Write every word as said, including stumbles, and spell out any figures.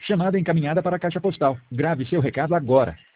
Chamada encaminhada para a caixa postal. Grave seu recado agora.